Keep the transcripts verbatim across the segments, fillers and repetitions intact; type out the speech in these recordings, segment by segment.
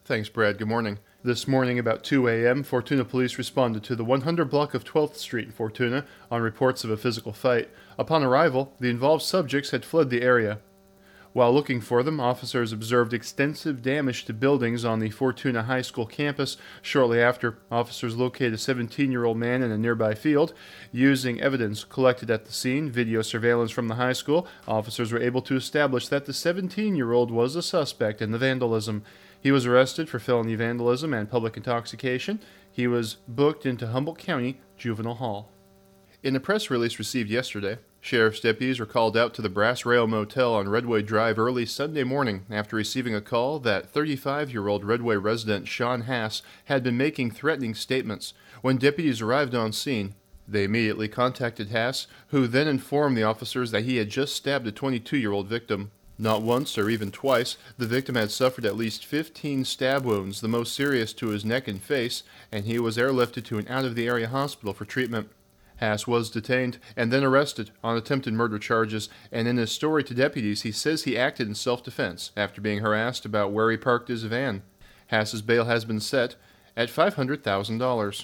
Thanks, Brad. Good morning. This morning about two a.m., Fortuna police responded to the one hundred block of twelfth Street in Fortuna on reports of a physical fight. Upon arrival, the involved subjects had fled the area. While looking for them, officers observed extensive damage to buildings on the Fortuna High School campus. Shortly after, officers located a seventeen-year-old man in a nearby field. Using evidence collected at the scene, video surveillance from the high school, officers were able to establish that the seventeen-year-old was a suspect in the vandalism. He was arrested for felony vandalism and public intoxication. He was booked into Humboldt County Juvenile Hall. In a press release received yesterday, sheriff's deputies were called out to the Brass Rail Motel on Redway Drive early Sunday morning after receiving a call that thirty-five-year-old Redway resident Sean Hass had been making threatening statements. When deputies arrived on scene, they immediately contacted Hass, who then informed the officers that he had just stabbed a twenty-two-year-old victim. Not once or even twice, the victim had suffered at least fifteen stab wounds, the most serious to his neck and face, and he was airlifted to an out-of-the-area hospital for treatment. Hass was detained and then arrested on attempted murder charges, and in his story to deputies, he says he acted in self-defense after being harassed about where he parked his van. Hass's bail has been set at five hundred thousand dollars.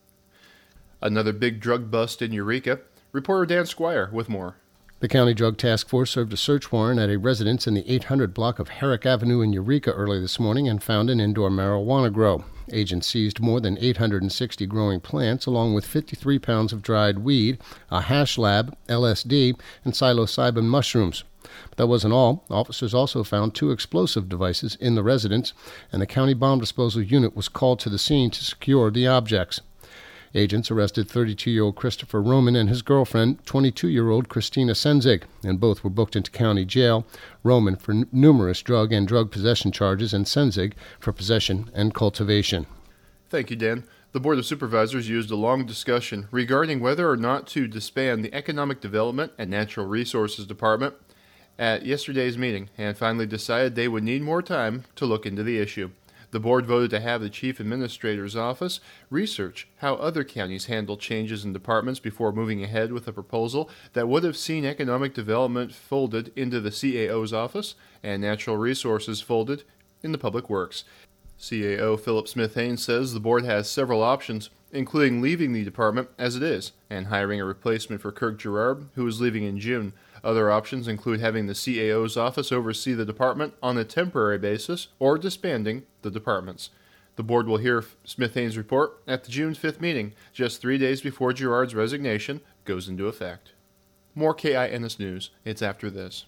Another big drug bust in Eureka. Reporter Dan Squire with more. The County Drug Task Force served a search warrant at a residence in the eight hundred block of Herrick Avenue in Eureka early this morning and found an indoor marijuana grow. Agents seized more than eight hundred sixty growing plants, along with fifty-three pounds of dried weed, a hash lab, L S D, and psilocybin mushrooms. But that wasn't all. Officers also found two explosive devices in the residence, and the county bomb disposal unit was called to the scene to secure the objects. Agents arrested thirty-two-year-old Christopher Roman and his girlfriend, twenty-two-year-old Christina Senzig, and both were booked into county jail, Roman for n- numerous drug and drug possession charges and Senzig for possession and cultivation. Thank you, Dan. The Board of Supervisors used a long discussion regarding whether or not to disband the Economic Development and Natural Resources Department at yesterday's meeting and finally decided they would need more time to look into the issue. The board voted to have the Chief Administrator's Office research how other counties handle changes in departments before moving ahead with a proposal that would have seen economic development folded into the C A O's office and natural resources folded in the Public Works. C A O Philip Smith-Haynes says the board has several options, including leaving the department as it is and hiring a replacement for Kirk Gerard, who is leaving in June. Other options include having the C A O's office oversee the department on a temporary basis or disbanding the departments. The board will hear Smith-Haynes' report at the June fifth meeting, just three days before Gerard's resignation goes into effect. More K I N S News. It's after this.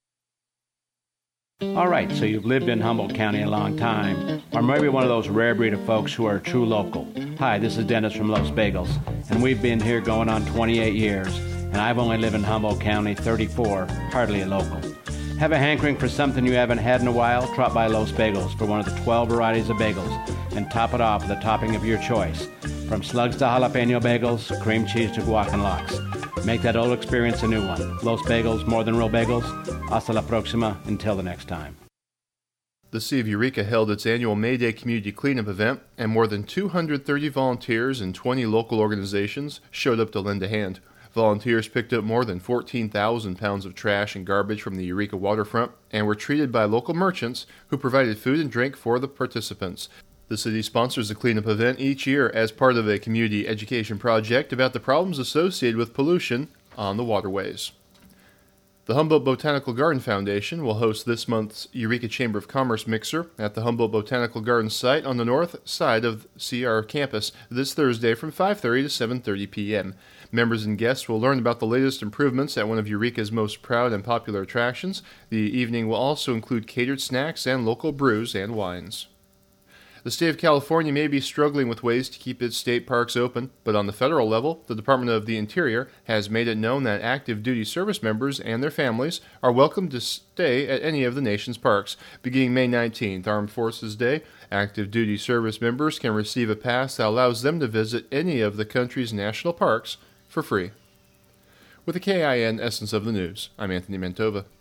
All right, so you've lived in Humboldt County a long time, or maybe one of those rare breed of folks who are a true local. Hi, this is Dennis from Los Bagels, and we've been here going on twenty-eight years, and I've only lived in Humboldt County thirty-four, hardly a local. Have a hankering for something you haven't had in a while? Drop by Los Bagels for one of the twelve varieties of bagels, and top it off with a topping of your choice. From slugs to jalapeno bagels, cream cheese to guac and lox. Make that old experience a new one. Los Bagels, more than real bagels. Hasta la próxima. Until the next time. The City of Eureka held its annual May Day Community Cleanup event, and more than two hundred thirty volunteers and twenty local organizations showed up to lend a hand. Volunteers picked up more than fourteen thousand pounds of trash and garbage from the Eureka waterfront and were treated by local merchants who provided food and drink for the participants. The city sponsors the cleanup event each year as part of a community education project about the problems associated with pollution on the waterways. The Humboldt Botanical Garden Foundation will host this month's Eureka Chamber of Commerce Mixer at the Humboldt Botanical Garden site on the north side of C R campus this Thursday from five thirty to seven thirty p.m. Members and guests will learn about the latest improvements at one of Eureka's most proud and popular attractions. The evening will also include catered snacks and local brews and wines. The state of California may be struggling with ways to keep its state parks open, but on the federal level, the Department of the Interior has made it known that active duty service members and their families are welcome to stay at any of the nation's parks. Beginning May nineteenth, Armed Forces Day, active duty service members can receive a pass that allows them to visit any of the country's national parks for free. With the K I N Essence of the News, I'm Anthony Mantova.